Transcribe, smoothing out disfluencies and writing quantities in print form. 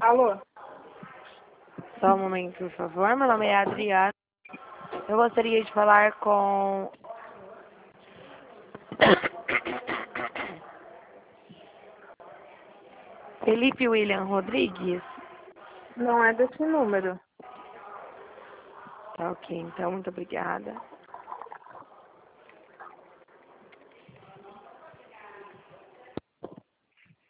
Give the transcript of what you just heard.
Alô? Só um momento, por favor. Meu nome é Adriana. Eu gostaria de falar com... Felipe William Rodrigues. Não é desse número. Tá ok, então, muito obrigada.